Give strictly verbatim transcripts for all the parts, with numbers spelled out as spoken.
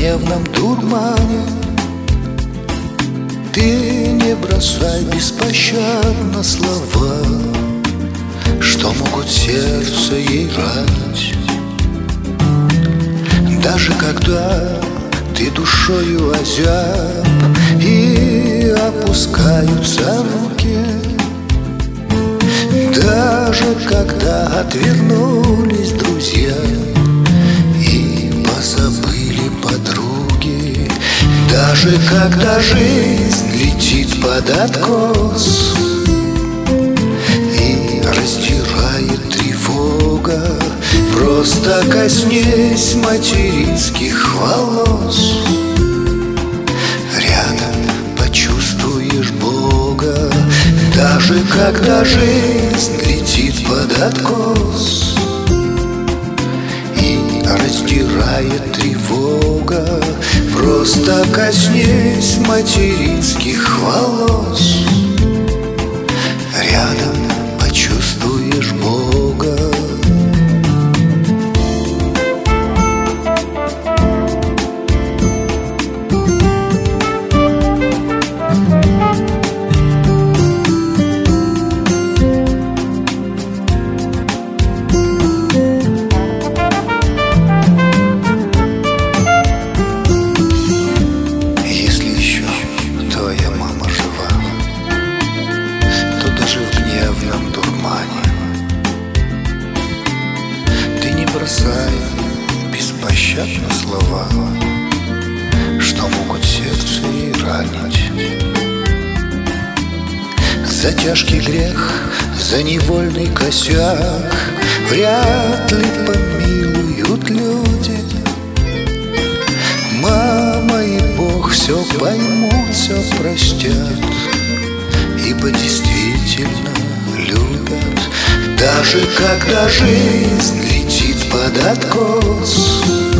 гневном дурмане. Ты не бросай беспощадно слова, что могут сердце ей ранить. Даже когда ты душою озяб и опускаются руки, даже когда отвернулись друзья и позабыли подруги, даже когда жизнь летит под откос и раздирает тревога, просто коснись материнских волос. Рядом почувствуешь Бога, даже когда жизнь летит под откос и раздирает тревога, просто коснись материнских волос. Рядом почувствуешь Бога. Ты не бросай беспощадно слова, что могут сердце ей ранить. За тяжкий грех, за невольный косяк вряд ли помилуют люди. Мама и Бог все поймут, все простят, ибо действительно любят. Даже когда жизнь летит под откос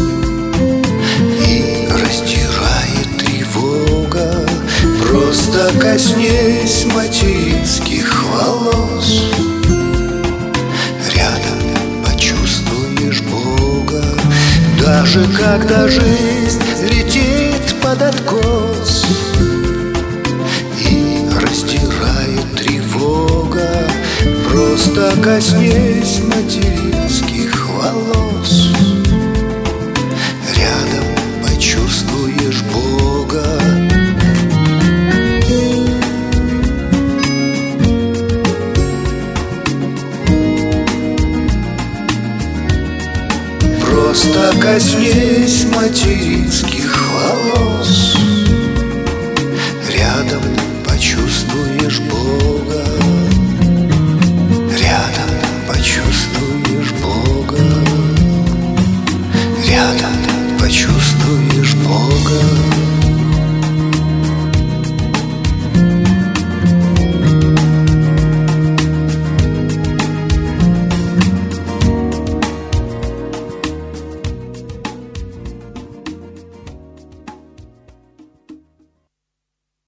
и раздирает тревога, просто коснись материнских волос. Рядом почувствуешь Бога, даже когда жизнь летит под откос и раздирает тревога, просто коснись